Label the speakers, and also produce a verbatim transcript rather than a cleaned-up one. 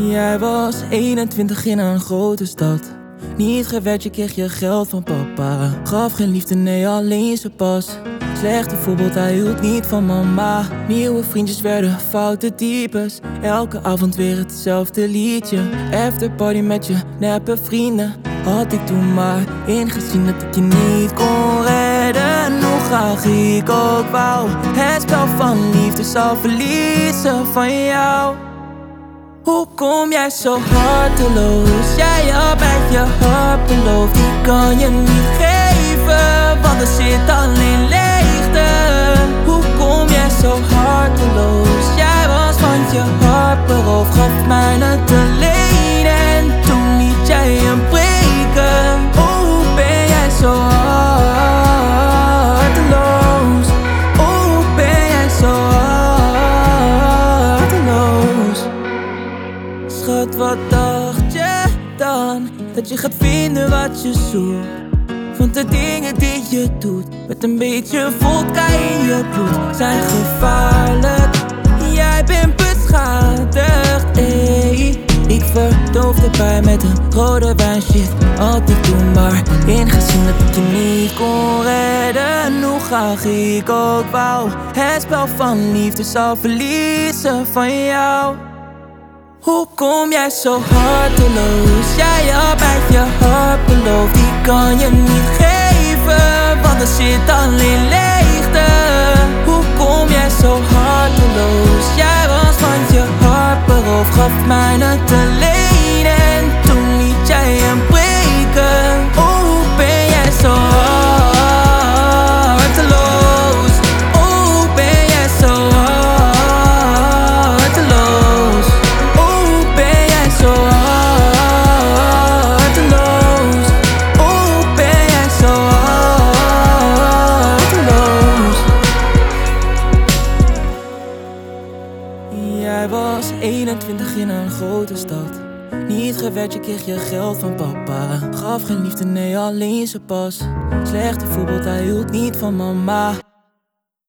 Speaker 1: Jij was eenentwintig in een grote stad. Niet gewerkt, je kreeg je geld van papa. Gaf geen liefde, nee, alleen zijn pas. Slechte voorbeeld, hij hield niet van mama. Nieuwe vriendjes werden foute types. Elke avond weer hetzelfde liedje. Afterparty met je neppe vrienden. Had ik toen maar ingezien dat ik je niet kon redden. Hoe graag ik ook wou. Het spel van liefde zou verliezen van jou. Hoe kom jij zo harteloos? Jij hebt uit je hart beloofd. Die kan je niet geven, want er zit alleen leegte. Hoe kom jij zo harteloos? Jij was van je hart beroofd. Gaf mij het alleen en toen liet jij hem breken. Oh, hoe ben jij zo harteloos? Oh, hoe ben jij zo harteloos? Schat, wat dacht je dan? Dat je gaat vinden wat je zoekt. Want de dingen die je doet met een beetje vodka in je bloed zijn gevaarlijk. Jij bent beschadigd, ey. Ik verdoof de pijn met een rode wijn, shit. Had ik toen maar ingezien dat ik je niet kon redden. Hoe graag ik ook wou. Het spel van liefde zou verliezen van jou. Hoe kom jij zo harteloos? Jij hebt uit je hart beloofd. Die kan je niet geven, want er zit alleen leegte. Hoe kom jij zo harteloos? Jij was van je hart beroofd. Gaf mij het alleen en toen liet jij hem breken. Oh, hoe ben jij zo harteloos? Oh, hoe ben jij zo harteloos? Zo harteloos. Oh, ben jij zo harteloos? Jij was eenentwintig in een grote stad. Niet gewerkt, je kreeg je geld van papa. Gaf geen liefde, nee, alleen zijn pas. Slechte voorbeeld, hij hield niet van mama.